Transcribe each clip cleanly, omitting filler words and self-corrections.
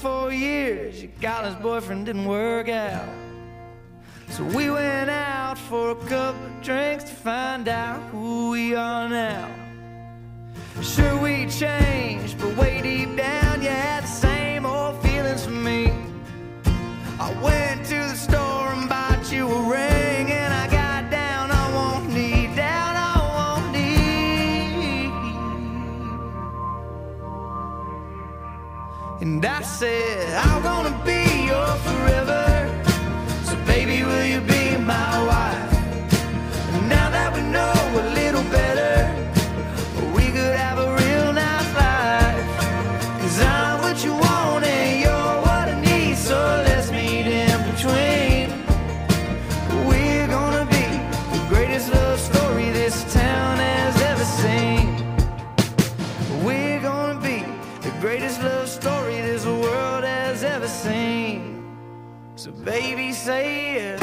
4 years, your college boyfriend didn't work out. So we went out for a couple of drinks to find out who we are now. Sure we changed, but way deep down you had the same old feelings for me. I went to the store and bought you a ring, and I got down on one knee, down on one knee. And I said, I'm gonna be your forever. So baby, will you be my wife? And now that we know a little better, we could have a real nice life. 'Cause I'm what you want and you're what I need, so let's meet in between. We're gonna be the greatest love story this town has ever seen. We're gonna be the greatest love story this world has ever seen. So baby, say yes.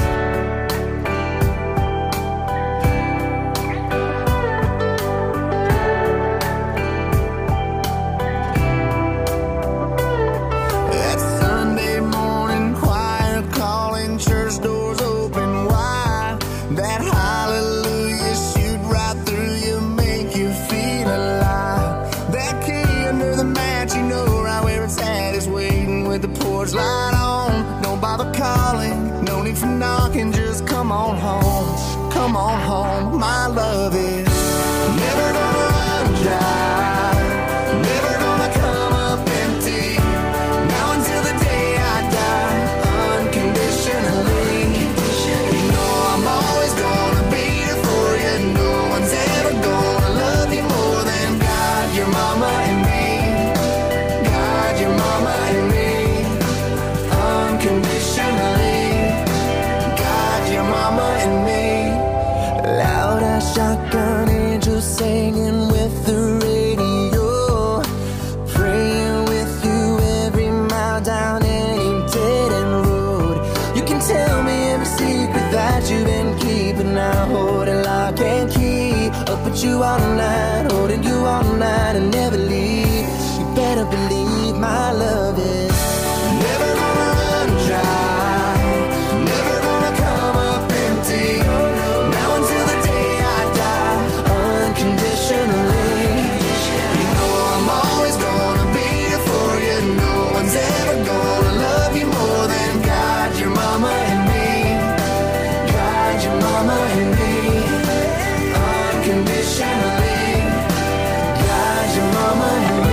That Sunday morning choir calling, church doors open wide. That hallelujah shoot right through you, make you feel alive. That key under the mat, you know right where it's at, is waiting with the porch light on. Don't bother calling, no need for knocking, just come on home. Come on home, my love is never gonna run dry, never gonna come up empty. Now until the day I die, unconditionally. You know I'm always gonna be there for you. No one's ever gonna love you more than God, your mama and me. God, your mama and me. Unconditionally. God, your mama and me. Loud as shotgun angels singing with the radio, praying with you every mile down any dead end road. You can tell me every secret that you've been keeping. I hold it lock and key, up with you all night, holding you all night and never leave. You better believe my love is never gonna run dry, never gonna come up empty. Now until the day I die, unconditionally. You know I'm always gonna be there for you. No one's ever gonna love you more than God, your mama and me. God, your mama and me. Unconditionally. God, your mama and me.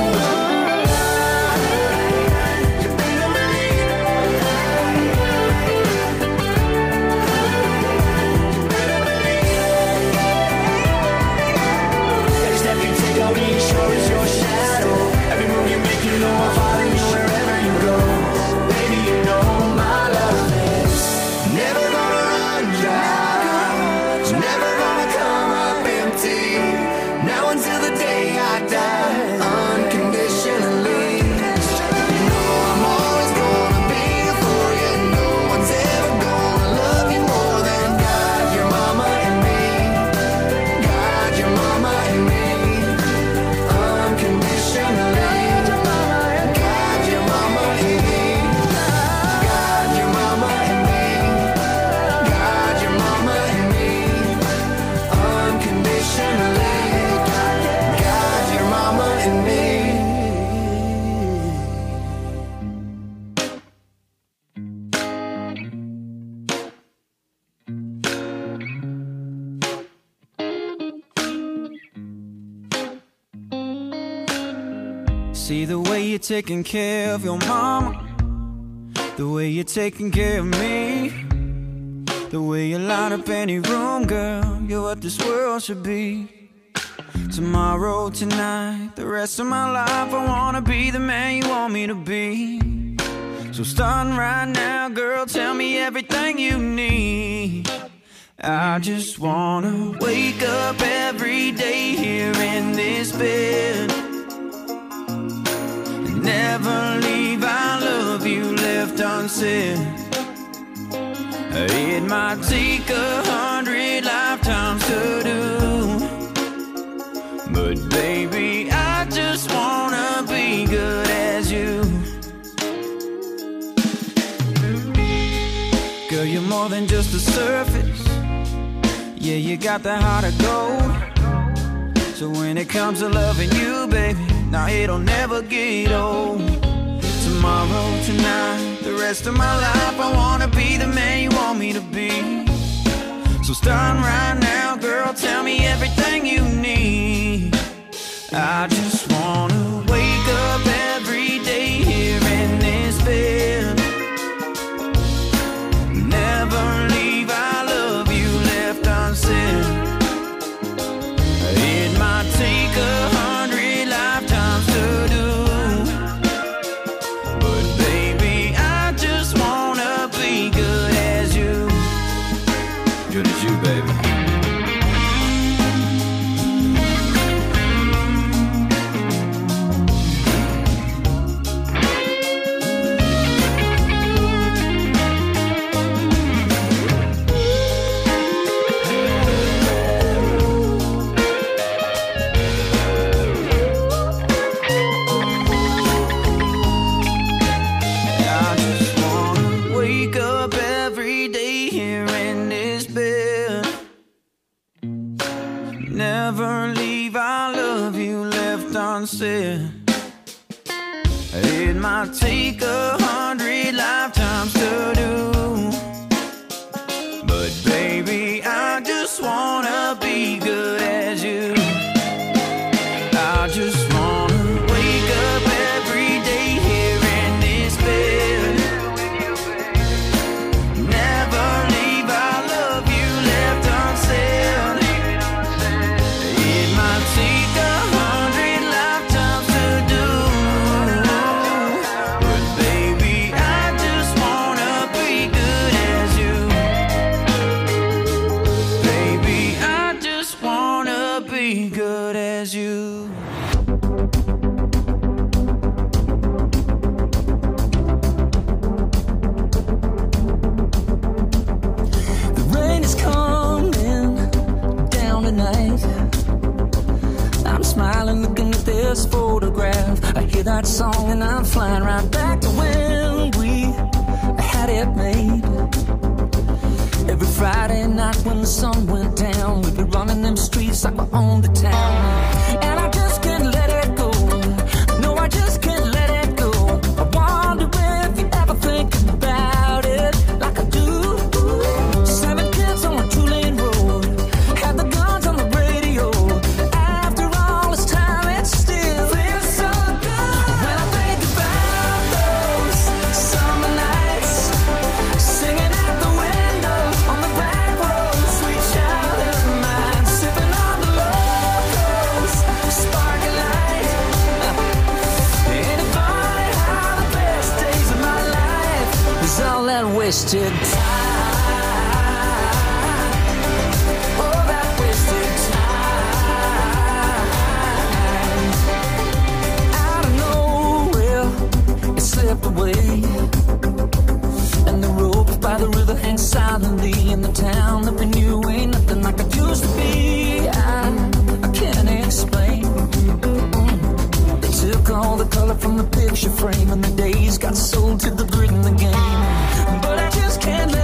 Every step you take, I'll be sure is your shadow. Every move you make, you know I'll follow you wherever you go. Baby, you know my love is never gonna run dry, never gonna come up empty. Now until the day I die, unconditionally. You know I'm always gonna be there for you. No one's ever gonna love you more than God, your mama and me. God, your mama and me. Unconditionally. God, your mama and me. God, your mama and me. God, your mama and me. Unconditionally. God, your mama and me. See the way you're taking care of your mama, the way you're taking care of me, the way you light up any room, girl. You're what this world should be. Tomorrow, tonight, the rest of my life, I wanna be the man you want me to be. So starting right now, girl, tell me everything you need. I just wanna wake up every day here in this bed and never leave our love you left unsaid. It might take 100 lifetimes to do, but baby, I just wanna be good as you. more than just the surface. Yeah, you got the heart of gold. So when it comes to loving you, baby, now it'll never get old. Tomorrow, tonight, the rest of my life, I wanna be the man you want me to be. So start right now, girl, tell me everything you need. I just wanna wake up every day here in this bed. Never leave, I love you left unsaid. It might take 100 lifetimes to do, but baby, I just wanna be good as you. Good as you, baby. Never leave, I love you left unsaid. It might take 100 lifetimes to do, but baby, I just wanna be good as you. I just wanna wake up every day here in this bed. Never leave, I love you left unsaid. It might take 100 lifetimes to do, but baby, I just wanna be good as you. Baby, I just wanna be good as you. The rain is coming down tonight. I'm smiling, looking at this photograph. I hear that song and I'm flying right back to when we had it made. Every Friday night when the sun went down, we'd be running them streets like we owned the town. And I just can't let it go. No, I just can't let it go. I wonder if you ever think about it like I do. 7 kids on a 2-lane road, had the guns on the radio. After all this time, it still feels so good. When I think about those summer nights, singing at the window on the back road, sweet childhood of mine, sipping on the locals, sparkling light. Ain't it funny how the best days of my life is all that wasted time? Oh, that wasted time. Out of nowhere, it slipped away, and the rope by the river hangs silently in the town that we knew ain't nothing like it used to be. I can't explain. They took all the color from the picture frame, and the days got sold to the grit in the game. But I just can't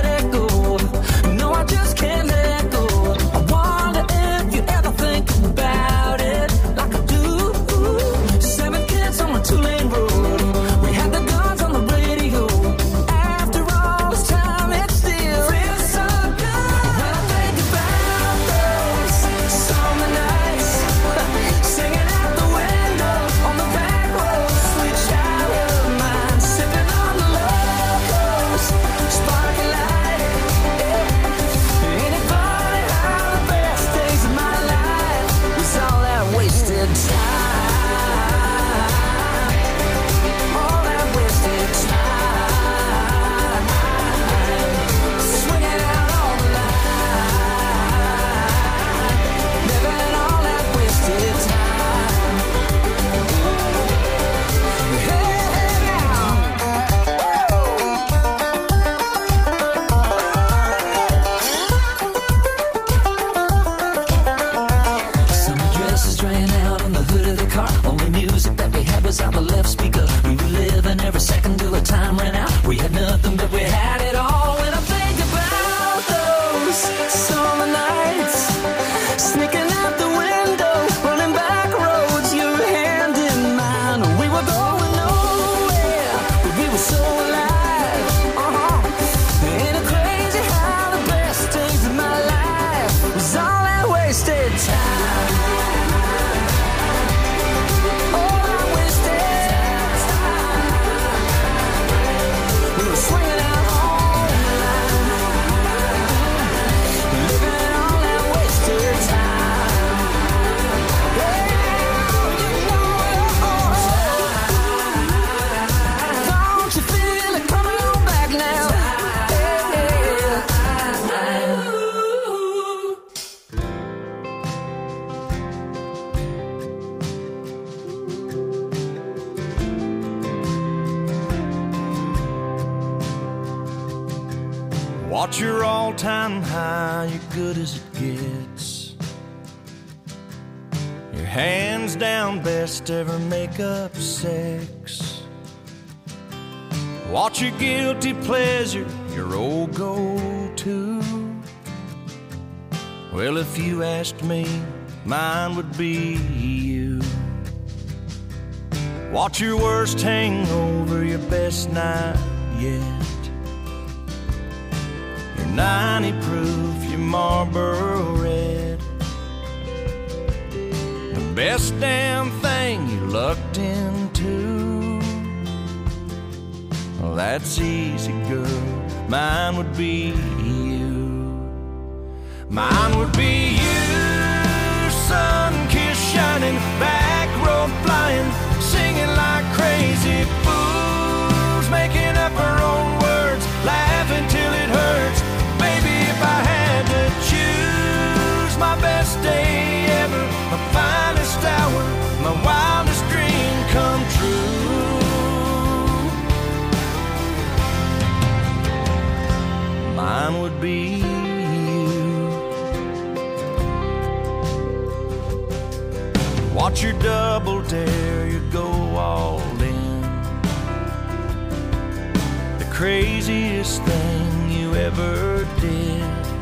Watch your all-time high, you're good as it gets. Your hands down best ever make-up sex. Watch your guilty pleasure, your old go-to. Well, if you asked me, mine would be you. Watch your worst hangover, your best night yet. 90 proof, your Marlboro Red. The best damn thing you lucked into. Well, that's easy, girl. Mine would be you. Mine would be you. Sun-kissed, shining, back road flying, singing like crazy fools, making up our own words, laughing till it hurts. If I had to choose my best day ever, my finest hour, my wildest dream come true, mine would be you. Watch your double dare, you go all in. The craziest thing you ever did.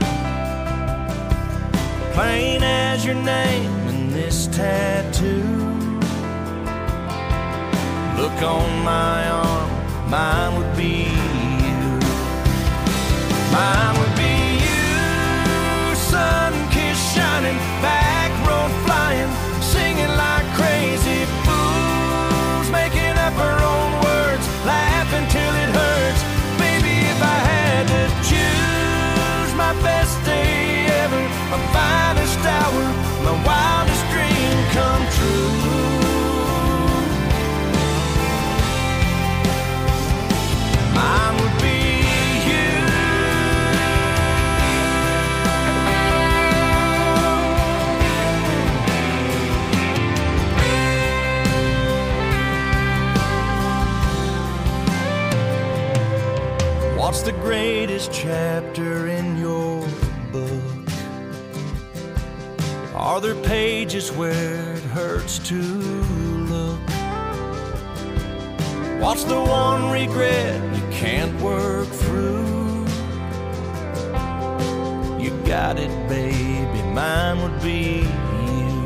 Plain as your name and this tattoo. Look on my arm, mine would be you. Mine would be you. Sun-kissed, shining, back road flying, singing like crazy fools, making up our own words, laughing till it hurts. Baby, if I had to choose my best day ever, my finest hour, my wildest dream come true, mine would be you. What's the greatest chapter in your book? Are there pages where it hurts to look? What's the one regret you can't work through? You got it, baby, mine would be you.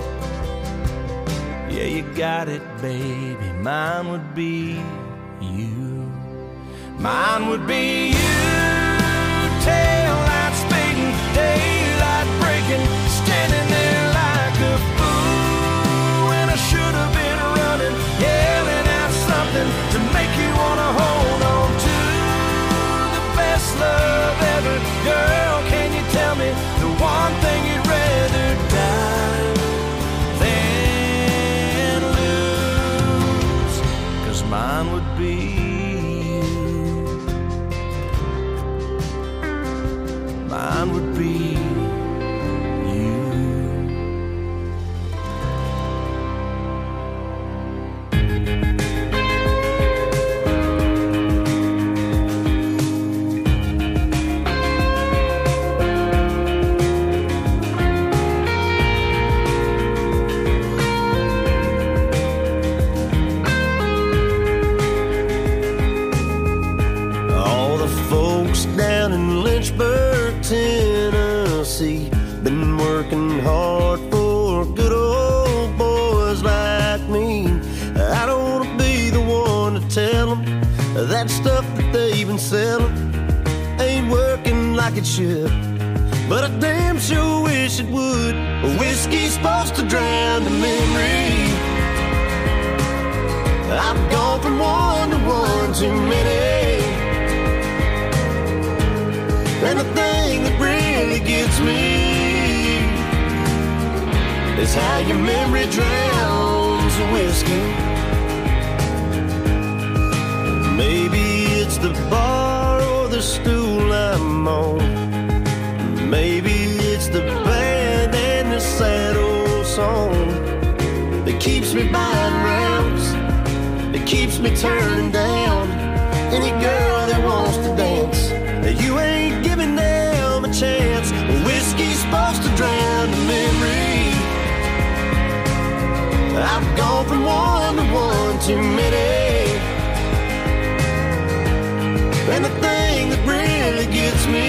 Yeah, you got it, baby, mine would be you. Mine would be you. Tail light speeding, daylight breaking, standing there like a fool when I should have been running, yelling out something to make you wanna hold on to the best love ever. Girl, can you tell me the one thing you'd rather die than lose? 'Cause mine would be you. Mine would be Tennessee, been working hard for good old boys like me. I don't want to be the one to tell them that stuff that they've been selling ain't working like it should. but I damn sure wish it would. Whiskey's supposed to drown the memory. I've gone from one to one too many, and the thing that really gets me is how your memory drowns the whiskey. Maybe it's the bar or the stool I'm on. Maybe it's the band and the sad old song that keeps me buying rounds, that keeps me turning down any girl that wants to dance. You ain't giving them a chance. Whiskey's supposed to drown the memory. I've gone from one to one too many, and the thing that really gets me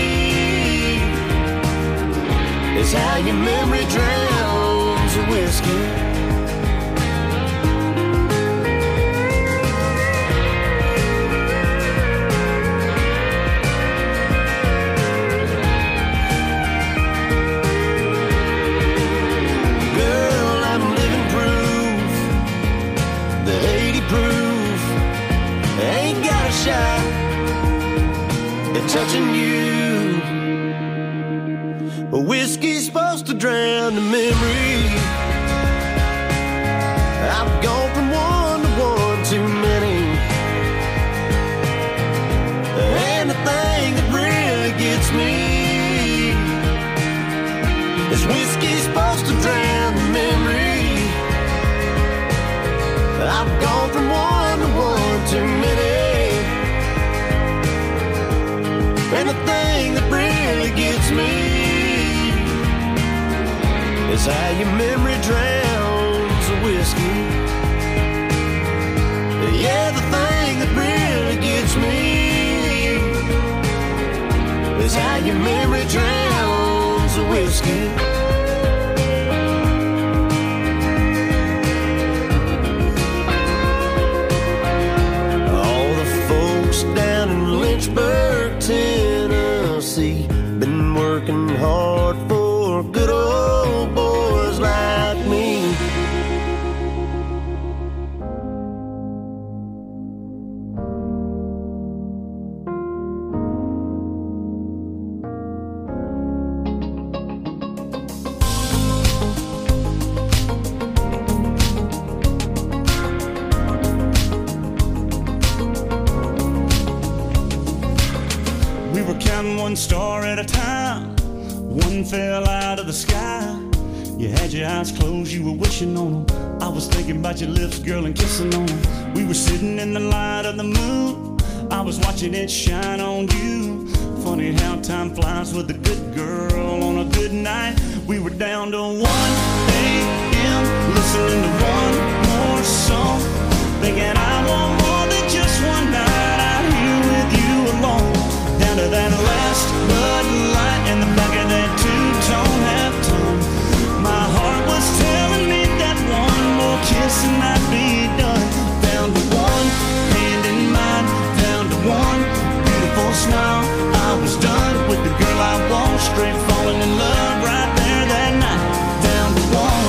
is how your memory drowns the whiskey. Touching you, whiskey's supposed to drown the memory. I've gone from one to one too many, and the thing that really gets me is whiskey's supposed to drown the memory. I've gone from one to one too many, and the thing that really gets me is how your memory drowns the whiskey. Yeah, the thing that really gets me is how your memory drowns the whiskey. All the folks down in Lynchburg, Tennessee, been working hard for good old boys like me. One star at a time, one fell out of the sky. You had your eyes closed, you were wishing on them. I was thinking about your lips, girl, and kissing on them. We were sitting in the light of the moon, I was watching it shine on you. Funny how time flies with a good girl on a good night. We were down to 1 a.m. listening to one more song, thinking I want more than just one night out here with you alone. Down to that last Bud Light in the back of that two-tone half-tone. My heart was telling me that one more kiss and I'd be done. Down to one hand in mine, down to one beautiful smile. I was done with the girl I want, straight falling in love right there that night. Down to one.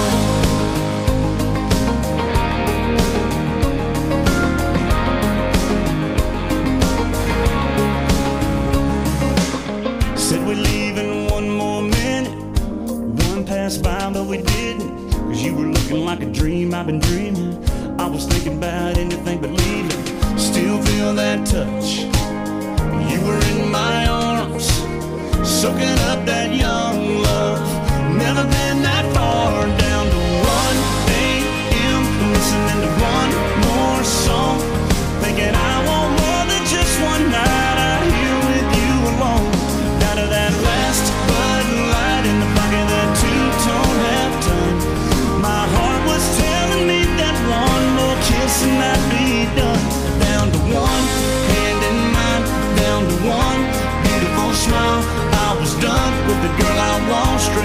Said we'd leave in one more minute. One passed by, but we didn't. Cause you were looking like a dream I've been dreaming. I was thinking about anything but leaving. Still feel that touch. You were in my arms, soaking up that young love. Never been that far. Down to 1 a.m. listening to one more song, thinking I want more than just one night out here with you alone. Down to that last Bud Light in the back of that two-tone half-ton. My heart was telling me that one more kiss and I'd be done. Down to one hand in mine, down to one beautiful smile. I was done with the girl I want, straight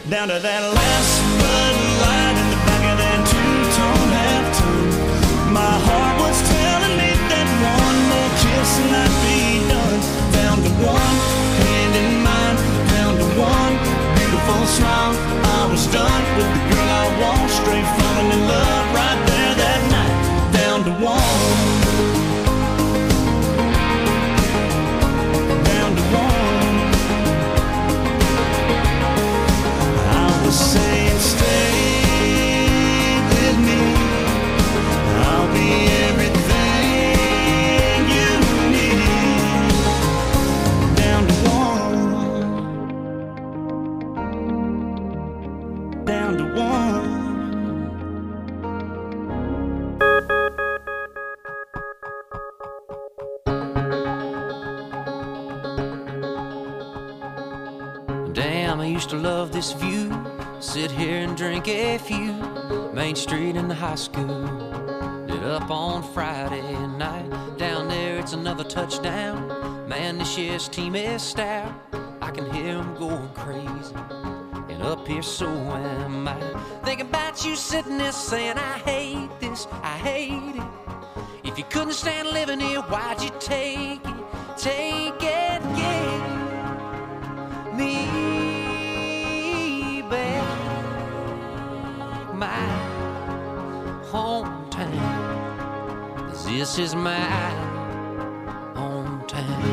down to that last Bud Light in the back of that two-tone half-tone. My heart was telling me that one more kiss and I'd be done. Down to one hand in mine, down to one beautiful smile. I was done with the girl I want, straight falling in love right there that night. Down to one, down to one. I was saying stay with me, I'll be everything you need. Down to one, down to one. Damn, I used to love this view. Sit here and drink a few. Main Street in the high school. Lit up on Friday night. Down there it's another touchdown. Man, this year's team is stout. I can hear them going crazy. And up here so am I. Thinking about you sitting there saying I hate this, I hate it. If you couldn't stand living here, why'd you take it? Take it, yeah. Me back, my hometown, 'cause this is my hometown.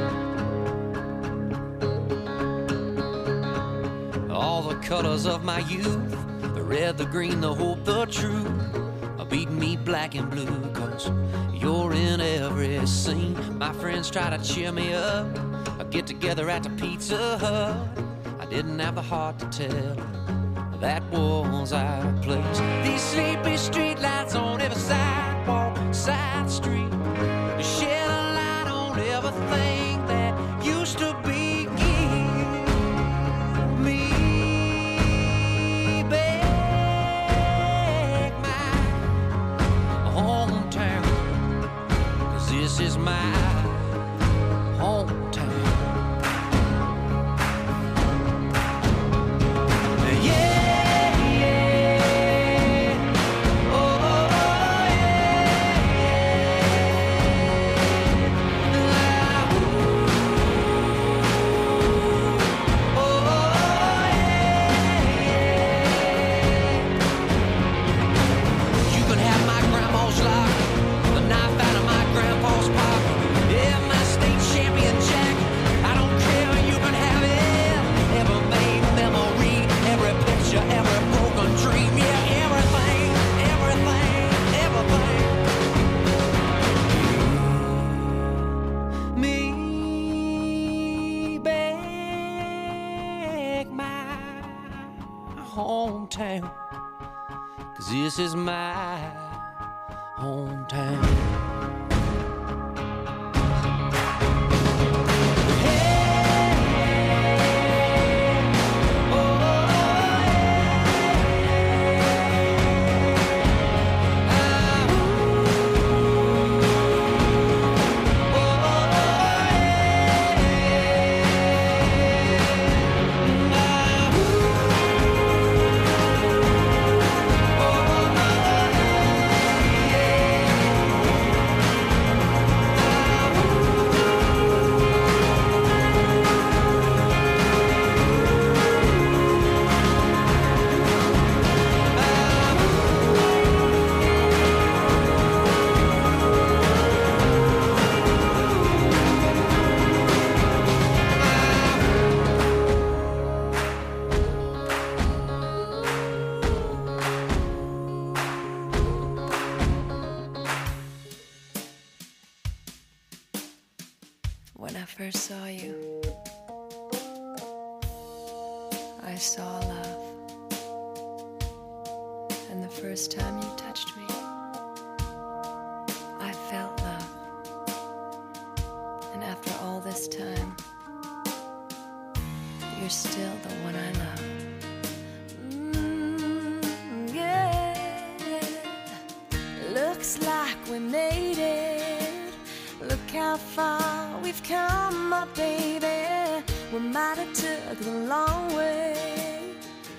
All the colors of my youth, the red, the green, the hope, the truth, are beating me black and blue, 'cause you're in every scene. My friends try to cheer me up, I get together at the Pizza Hut. I didn't have the heart to tell that was our place. These sleepy street lights on every sidewalk, side street, shed a light on everything that used to be. Give me back my hometown, 'cause this is my hometown. Hometown, 'cause this is my hometown. When I first saw you, I saw love. And the first time you touched me, I felt love. And after all this time, you're still the one I love. Yeah. Looks like we made it. Look how far we've come, my baby. We might have took the long way.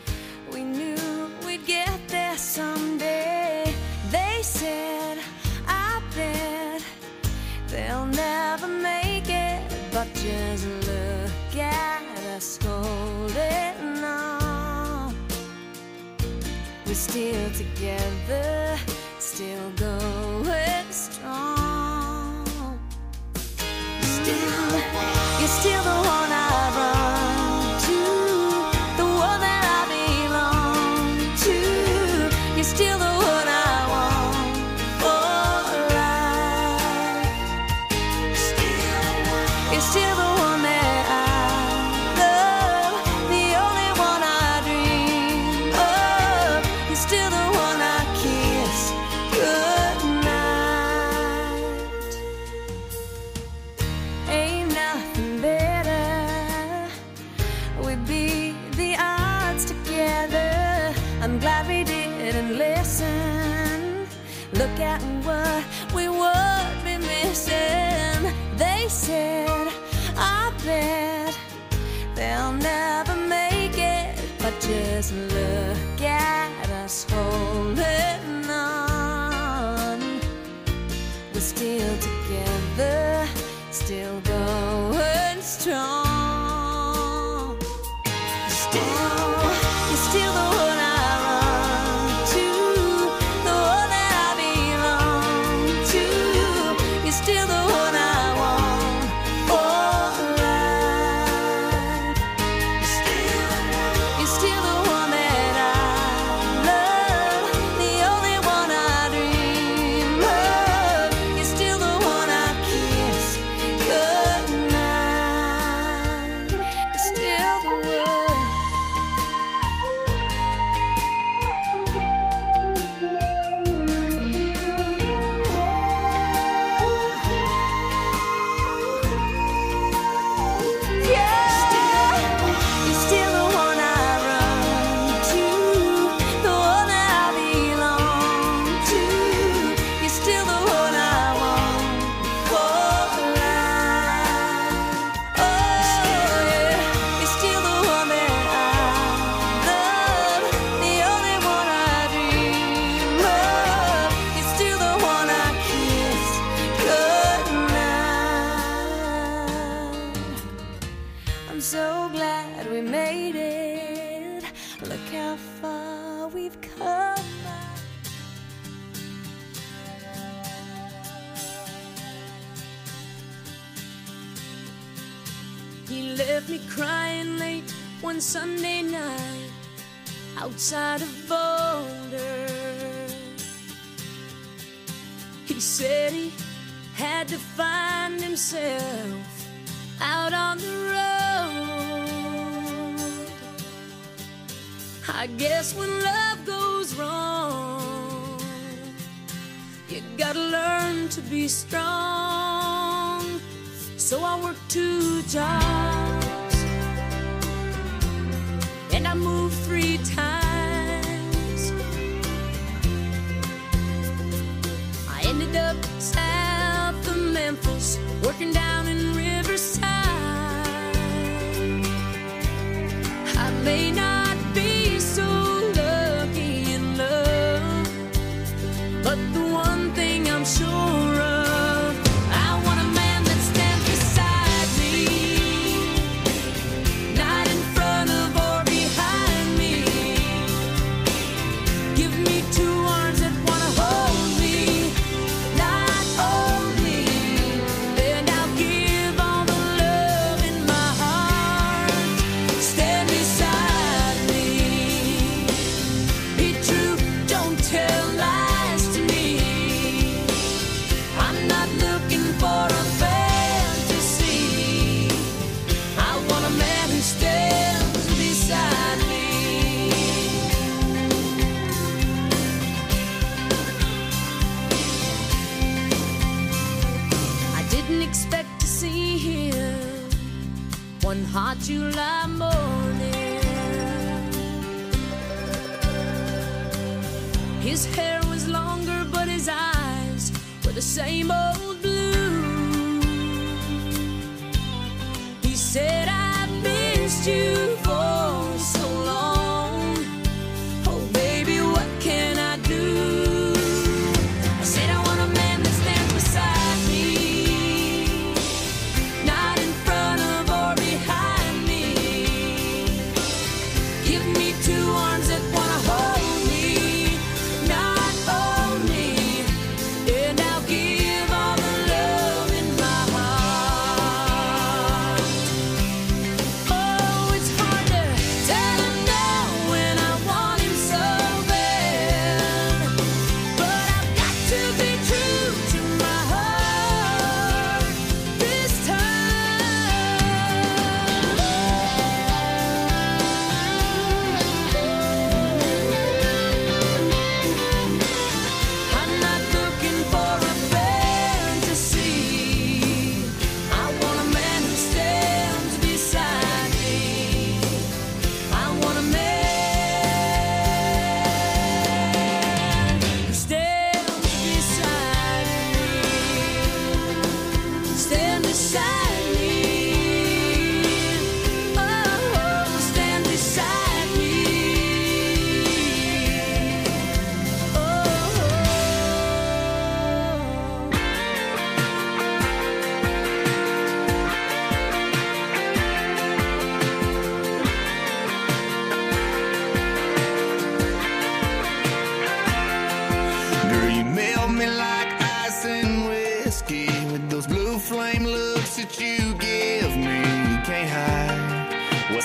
just look at us holding on. We're still together, still going strong. You're still the one I run to, the one that I belong to. You're still the one I want for life. You're still the one that I love, the only one I dream of. You're still the one I kiss goodnight. Ain't nothing better. We beat the odds together. I'm glad we didn't listen. Look at what we would be missing. They said, I bet they'll never make it, but just look at us holding on. We're still together, still going strong. You're still the one I run to, the one that I belong to. You're still the one I want for life. You're still the one that I love, the only one I dream of. You're still the one I kiss goodnight. You're still the one. You're still the one I run to, the one that I belong to. You're still the one I want for life. Oh yeah, you're still the one that I love, the only one I dream of. You're still the one I kiss goodnight. I'm so glad we made it. Look how far we've come. He left me crying late one Sunday night outside of Boulder. He said he had to find himself out on the road. I guess when love goes wrong, you gotta learn to be strong. So I worked 2 jobs and I moved 3 times. I ended up south of Memphis, working down in Riverside. I may not be so lucky in love, but the one thing I'm sure of, I want a man that stands beside me, not in front of or behind me. Give me 2 arms that wanna hold me, not only, and I'll give all the love in my heart. Stand beside me, be true, don't tell lies to me. I'm not looking for a fantasy. I want a man who stands beside me. I didn't expect to see him one hot July morning. His hair was longer, but his eyes were the same old blue. He said, I've missed you for so long. Oh, baby, what can I do? I said, I want a man that stands beside me, not in front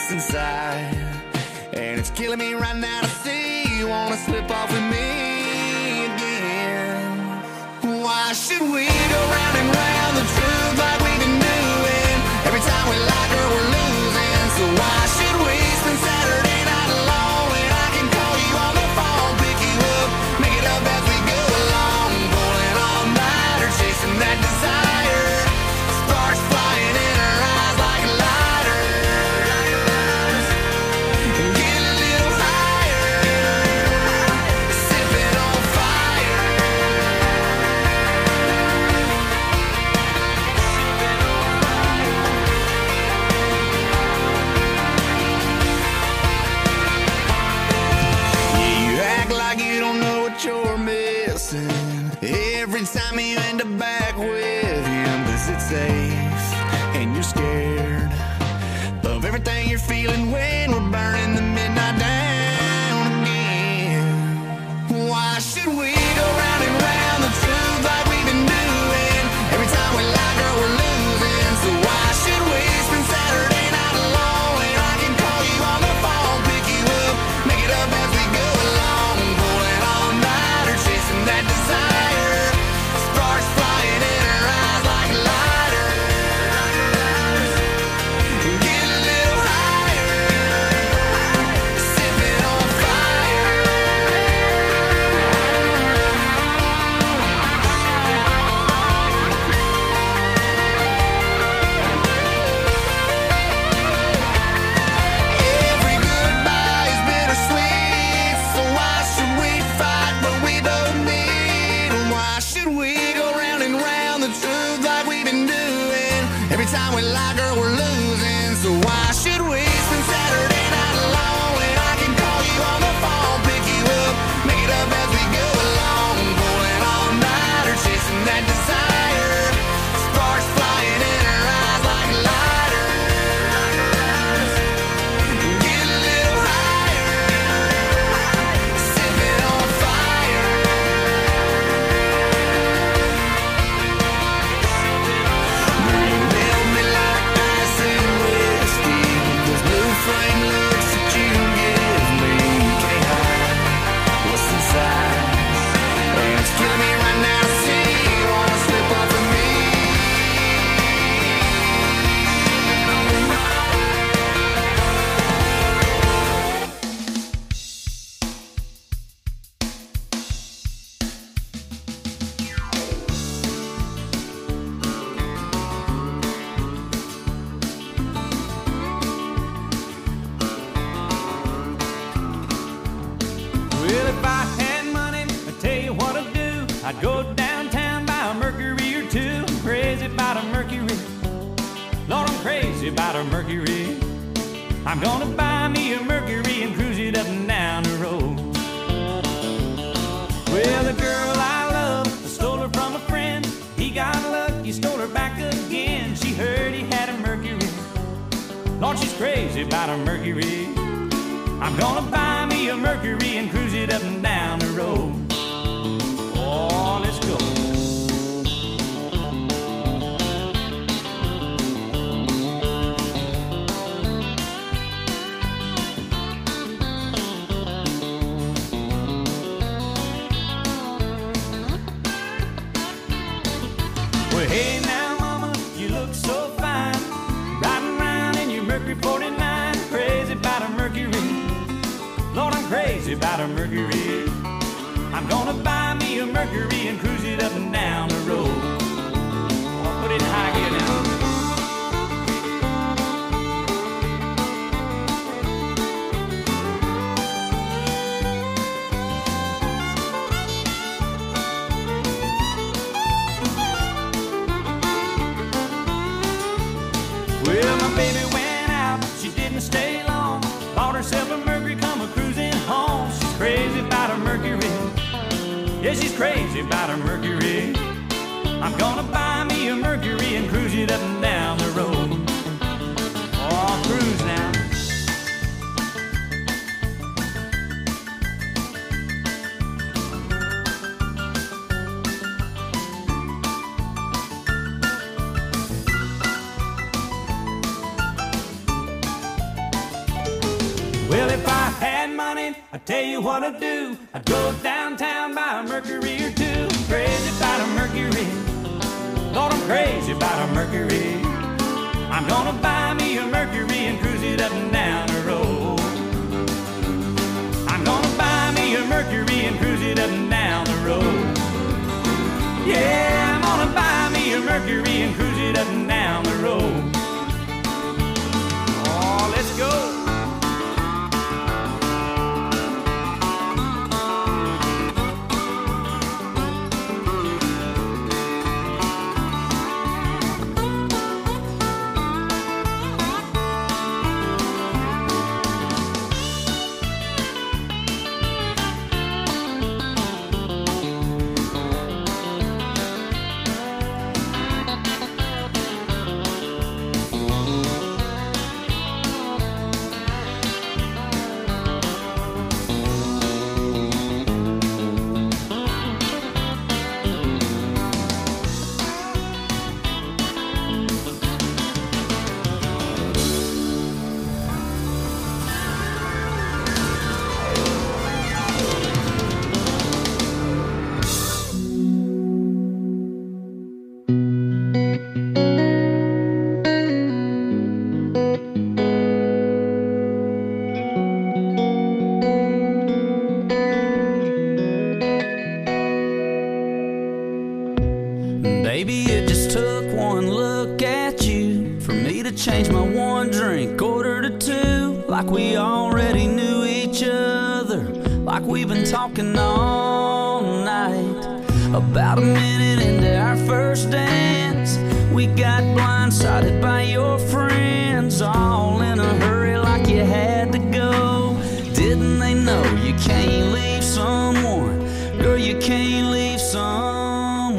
what's inside. And it's killing me right now to see you wanna slip off with me again. Why should we go round and round the truth like we've been doing? Every time we like her, we're losing. So why should we spend Saturday night alone when I can call you on the phone, pick you up, make it up as we go along, pulling all nighter, chasing that desire, sparks flying in her eyes like lighters. Get a little higher, sipping on fire. You act like you don't know what you're missing every time you end up back with him, 'cause it's safe and you're scared of everything you're feeling when we're burning the midnight down again. Why should we go round and round the truth like we've been doing? Every time we like her, we're losing. So why should we spend Saturday night alone when I can call you on the phone, pick you up, make it up as we go along, pulling all nighter, chasing that desire, sparks flying in her eyes like lighters. Get a little higher, sipping on fire. Every goodbye is bittersweet, so why should we fight what we both need? Why should we go round and round the truth like we've been doing? Every time we like her, we're losing. So why should we spend Saturday night alone when I can call you on the phone, pick you up, make it up as we go along, pulling all nighter, chasing that desire, sparks flying in her eyes like lighters. Get a little higher, sipping on fire. Girl, you melt me like ice and whiskey. Those blue flame looks that you give me, can't hide what's inside. And it's killing me right now to see you wanna slip off of me. Well, if I had money, I'd tell you what I'd do. I'd go downtown, buy a Mercury or two. I'm crazy about a Mercury. Lord, I'm crazy about a Mercury. I'm gonna buy me a Mercury and cruise it up and down the road. Well, the girl I love, I stole her from a friend. He got lucky, stole her back again. She heard he had a Mercury. Lord, she's crazy about a Mercury. I'm gonna buy me a Mercury and cruise it up and down the road. Oh, let's go. Well, hey now, mama, you look so fine, riding around in your Mercury 49, crazy about a Mercury. Lord, I'm crazy about a Mercury. I'm gonna buy me a Mercury and cruise it up and down the road. I'll put it in high gear now. Well, my baby went out, she didn't stay long. Bought herself a Mercury, come a cruising home. She's crazy about a Mercury. Yeah, she's crazy about a Mercury. I'm gonna buy me a Mercury and cruise it up and down the road. Oh, cruise now. Well, if I had money, I'd tell you what I'd do. I'd go downtown, buy a Mercury or two. I'm crazy about a Mercury. Lord, I'm crazy about a Mercury. I'm gonna buy me a Mercury and cruise it up and down the road. I'm gonna buy me a Mercury and cruise it up and down the road. Yeah, I'm gonna buy me a Mercury and cruise it up and down the road. Oh, let's go. Baby, it just took one look at you for me to change my one drink order to two. Like we already knew each other, like we've been talking all night. About a minute into our first dance, we got blindsided by your friends, all in a hurry like you had to go. Didn't they know you can't leave someone? Girl, you can't leave someone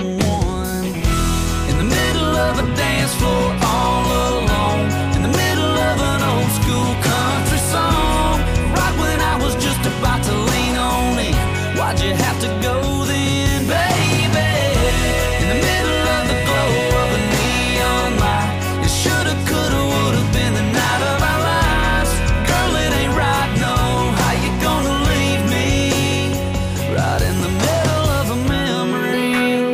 of a dance floor all alone, in the middle of an old school country song. Right when I was just about to lean on in, why'd you have to go then, baby? In the middle of the glow of a neon light, it shoulda, coulda, woulda been the night of our lives. Girl, it ain't right, no. How you gonna leave me right in the middle of a memory?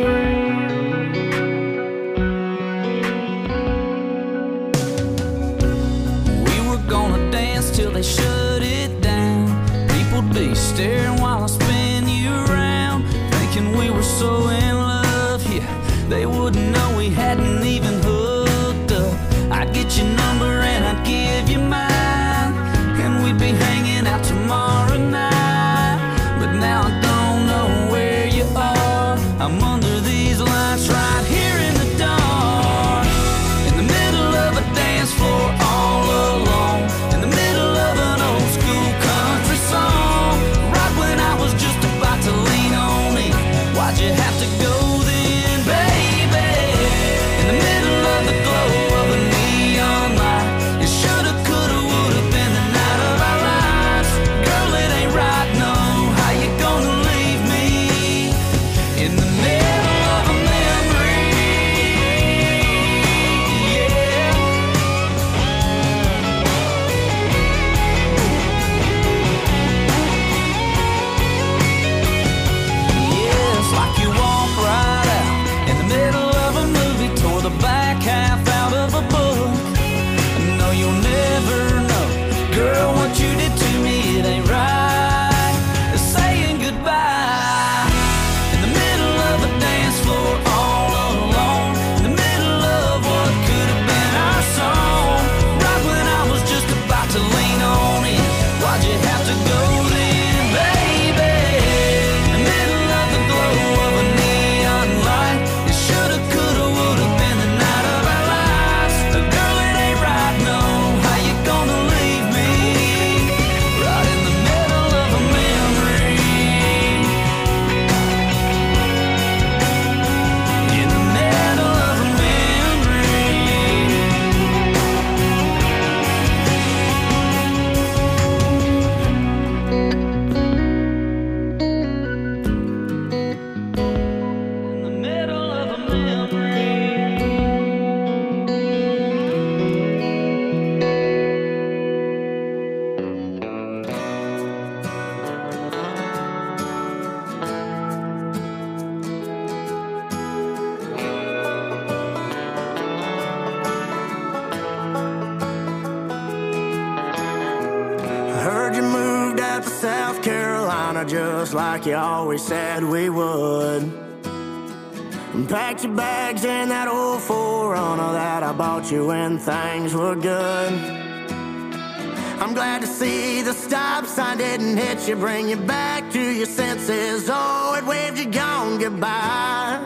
Till they shut it down, people'd be staring while I spin you around, thinking we were so in love, yeah, they wouldn't know we hadn't even hooked up. I'd get your number and I'd give you mine, and we'd be hanging out tomorrow night. But now I don't know where you are. I'm under these lights right here in the dark, in the middle of a dance floor all alone, in the middle of an old school country song. Right when I was just about to lean on in, why'd you have to go then, baby? In the middle South Carolina just like you always said we would. And packed your bags in that old 4Runner that I bought you when things were good. I'm glad to see the stop sign didn't hit you, bring you back to your senses. Oh, it waved you gone goodbye.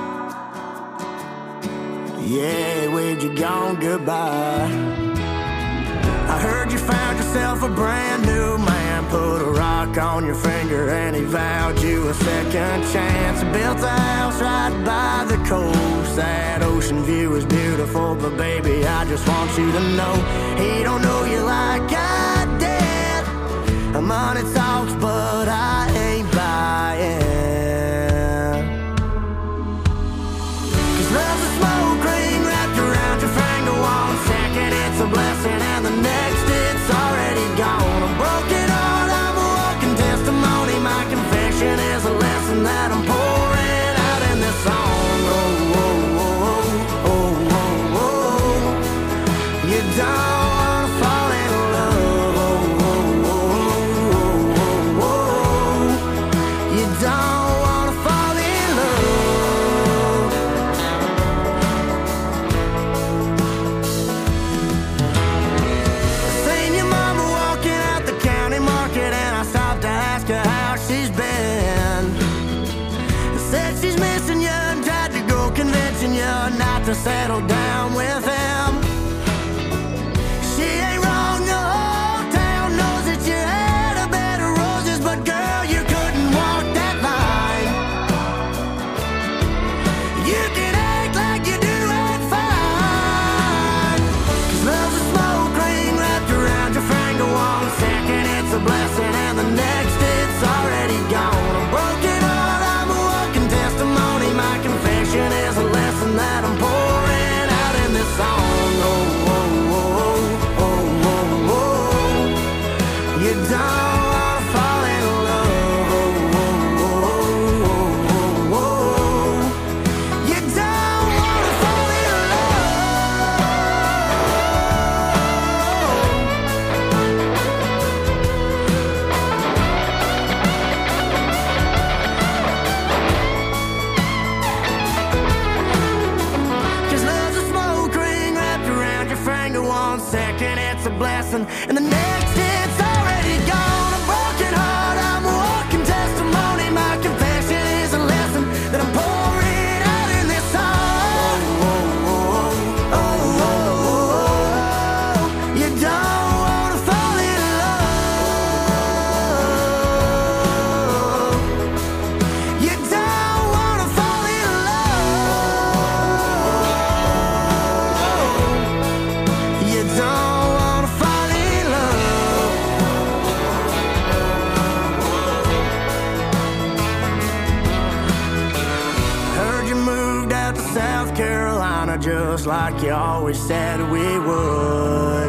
Yeah, it waved you gone goodbye. I heard you found yourself a brand new man, put a rock on your finger and he vowed you a second chance. Built a house right by the coast, that ocean view is beautiful, but baby, I just want you to know he don't know you like I did. Money talks, but I ain't buying. 'Cause love's a smoke ring wrapped around your finger. 1 second it's a blessing and the next it's already gone. A broken heart, I'm a walking testimony. My confession is a lesson that I'm pouring out in this song. Oh, oh, oh, oh, oh, oh. You don't wanna fall in love. Oh, oh, oh, oh, oh, oh. You don't wanna fall in love. Seen your mama walking out the county market and I stopped to ask her how she's been. Said she's missing you and tried to go convincing you not to settle down with him. She ain't wrong, the whole town knows that you had a bed of roses, but girl, you couldn't walk that line. You can act like you do it fine. 'Cause love's a smoke ring wrapped around your finger. 1 second it's a blessing and the next it's already gone. A broken heart, I'm a walking testimony. My confession is a lesson that I'm pouring out in this song. Oh, oh, oh, oh, oh, oh. You don't wanna fall in love. Oh, oh, oh, oh, oh. You don't wanna fall in love. Cause love's a smoke ring wrapped around your finger. 1 second it's a blessing and the next it's already gone. A broken heart, I'm a walking testimony. My confession is a lesson that I'm pouring out in this song. Oh, oh, oh, oh, oh. You don't wanna fall in love. You don't wanna fall in love. You don't wanna fall in love. Heard you moved out to South Carolina just like you always said we would.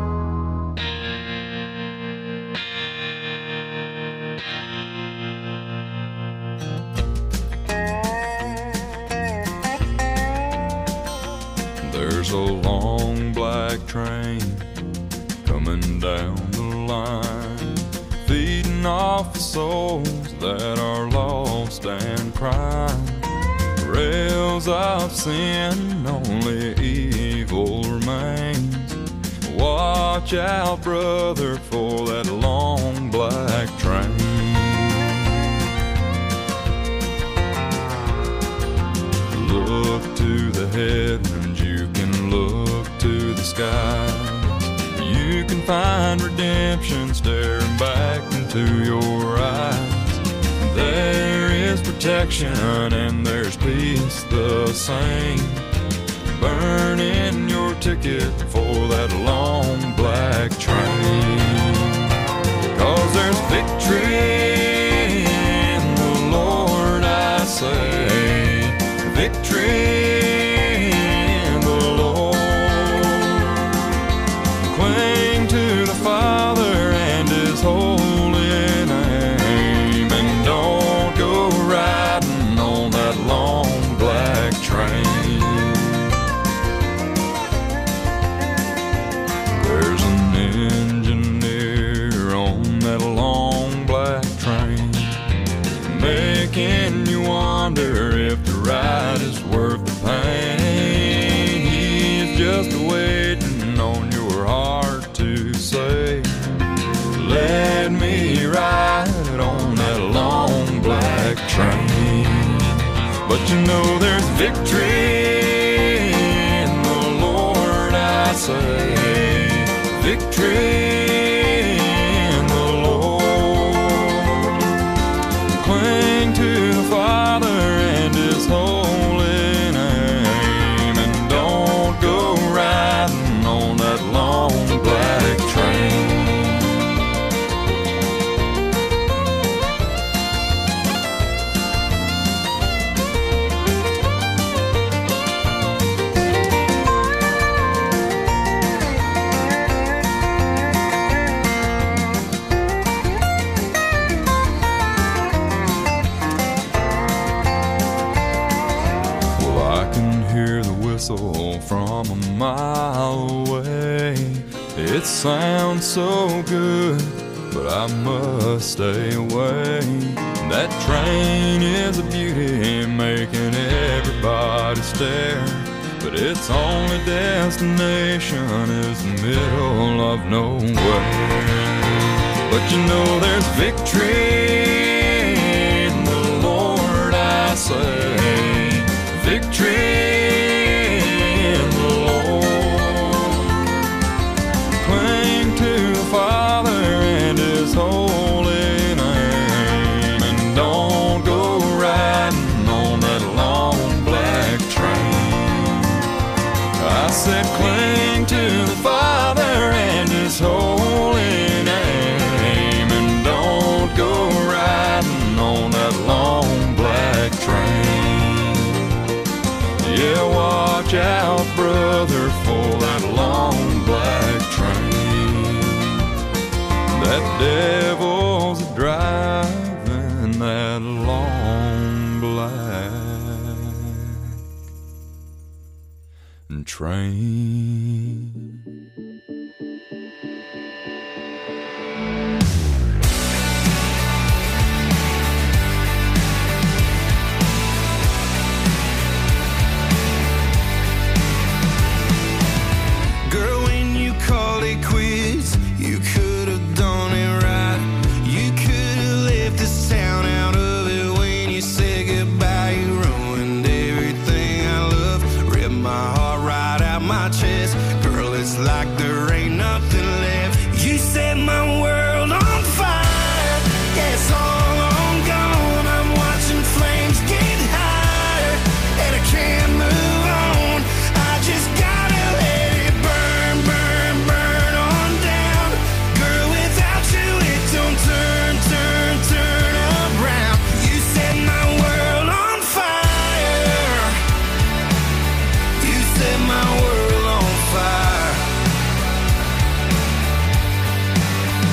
There's a long black train coming down the line, feeding off the souls that are lost and crying. Rails of sin, only evil remains. Watch out, brother, for that long black train. Look to the heavens, you can look to the sky. You can find redemption staring back into your eyes. There is protection and there's peace the same. Burning your ticket for that long black train. 'Cause there's victory in the Lord, I say. Victory in the Lord. Cling to the Father and His holy name, and don't go riding on that long black train. There's an engineer on that long let me ride on that long black train. But you know there's victory in the Lord, I say. Victory in the Lord. Cling to the Father and His holy name, and don't go riding on that long black train. From a mile away, it sounds so good, but I must stay away. That train is a beauty, making everybody stare, but its only destination is the middle of nowhere. But you know there's victory in the Lord, I say. Victory. Father and His holy name, and don't go riding on that long black train. I said cling to the Father and His holy name, and don't go riding on that long black train. Yeah, watch out, brother, for that long black train. That devil's driving that long black train. Girl, when you called it quits, you could have done it right. You could have left this town out of it when you said goodbye. You ruined everything I love, ripped my heart right out my chest. Girl, it's like there ain't nothing left. You set my world on fire. Yeah, it's all on gone. I'm watching flames get higher, and I can't move on. I just gotta let it burn, burn, burn on down. Girl, without you it don't turn, turn, turn around. You set my world on fire. You set my world on fire.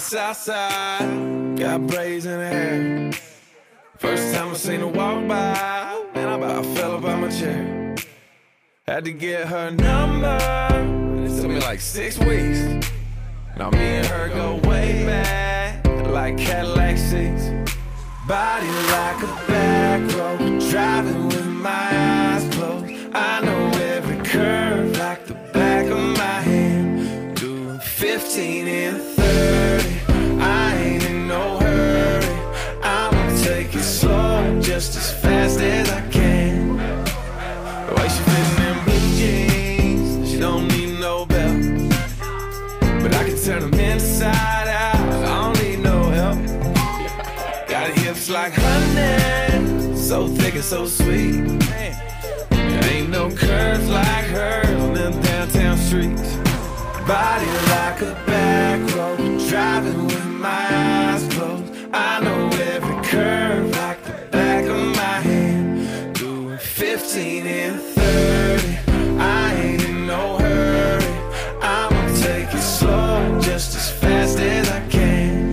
south side, got braids in her hair. First time I seen her walk by, man, I about fell up out my chair. Had to get her number, it took me like 6 weeks. Now me and her go way back, like Cadillac seats. Body like a back road, driving with my eyes closed. I know every curve like the back of my hand. Doing 15 and 30, I ain't in no hurry. I'ma take it slow, just as fast as I can. The way she fitting in blue jeans, she don't need no belt. But I can turn them inside out, I don't need no help. Got her hips like honey, so thick and so sweet. There ain't no curves like hers on them downtown streets. Body like a back road, driving with my eyes closed. I know every curve like the back of my hand. Doing 15 and 30, I ain't in no hurry. I'ma take it slow, just as fast as I can.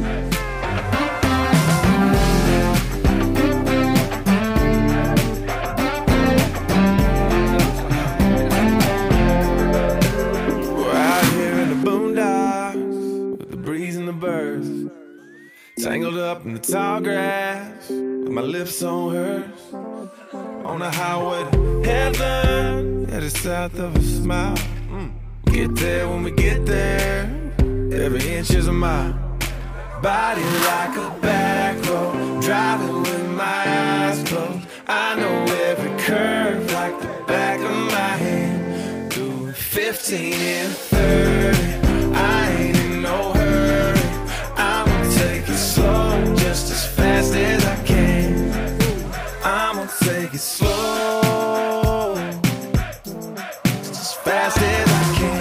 Tangled up in the tall grass, with my lips on hers. On the highway to heaven, at the south of a smile. Get there when we get there, every inch is a mile. Body like a back road, driving with my eyes closed. I know every curve like the back of my hand. Doing 15 and 30, I ain't in no hurry. I'ma take it slow, just as fast as I can. I'ma take it slow, just as fast as I can.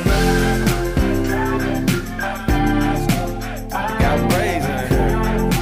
Got braids in her hair.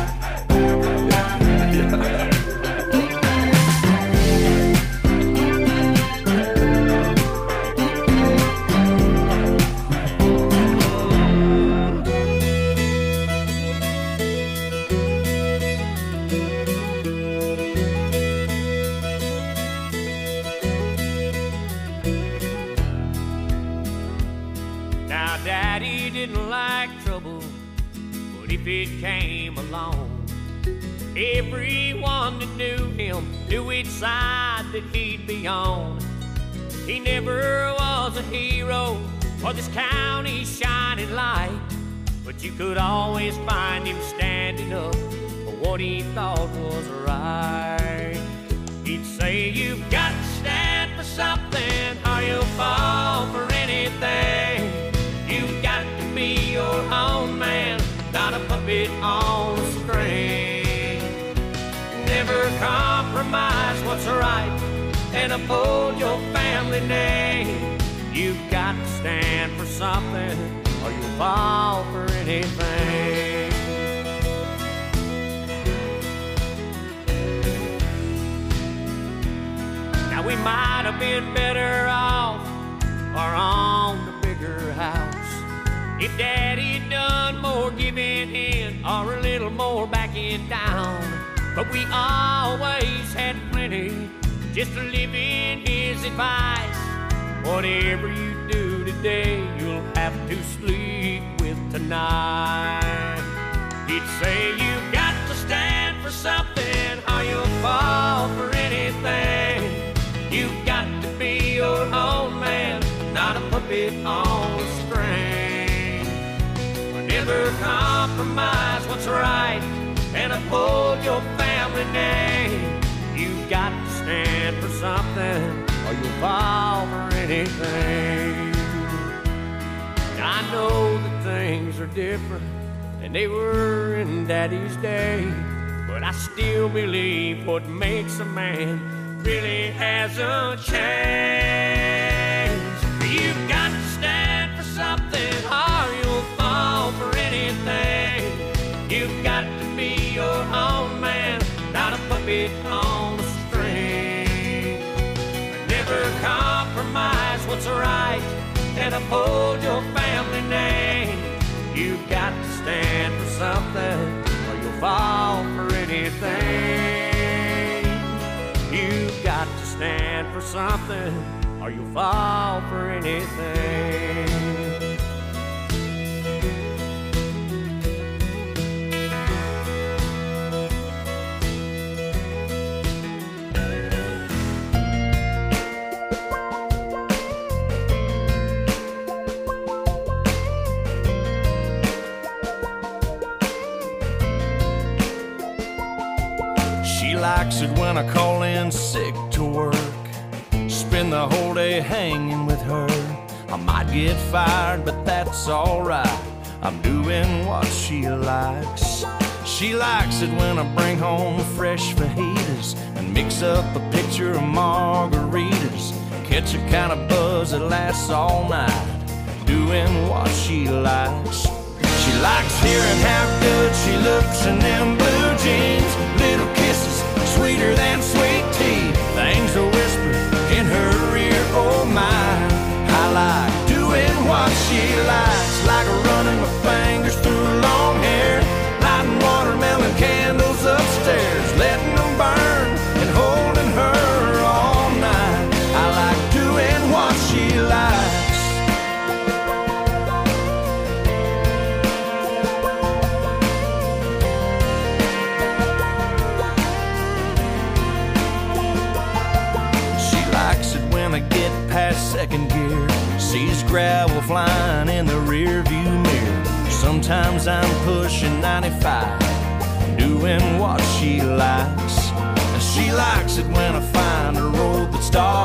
Now, Daddy didn't like trouble, but if it came along, everyone that knew him knew which side that he'd be on. He never was a hero or this county's shining light, but you could always find him standing up for what he thought was right. He'd say, you've got to stand for something or you'll fall for anything. You've got to be your own man, not a puppet on a string. Never compromise what's right and uphold your family name. You've got to stand for something or you'll fall for anything. Now we might have been better off or on the bigger house if Daddy'd done more giving in or a little more backing down. But we always had plenty just to live in his advice. Whatever you do today, you'll have to sleep with tonight. He'd say, you've got to stand for something or you'll fall for anything. You've got to be your own man, not a puppet on a string. Never compromise what's right and uphold your family name. You've got to stand for something or you'll fall for anything. Now, I know that things are different than they were in Daddy's day, but I still believe what makes a man really hasn't changed. You've got to stand for something or you'll fall for anything. You've got to be your own man, not a puppet on a string. Never compromise what's right and uphold your family name. You've got to stand for something or you'll fall for anything. You've got to stand for something or you'll fall for anything. She likes it when I call in sick to work, spend the whole day hanging with her. I might get fired, but that's alright, I'm doing what she likes. She likes it when I bring home fresh fajitas and mix up a pitcher of margaritas, catch a kind of buzz that lasts all night, doing what she likes. She likes hearing how good she looks in them blue jeans, little kisses sweeter than sweet tea, things to whisper in her ear, oh my. I like doing what she likes, like running my fingers through long hair, lighting watermelon candles upstairs, letting them burn and holding her all night. I like doing what she likes. I get past second gear, sees gravel flying in the rear view mirror. Sometimes I'm pushing 95, doing what she likes. And she likes it when I find a road that starts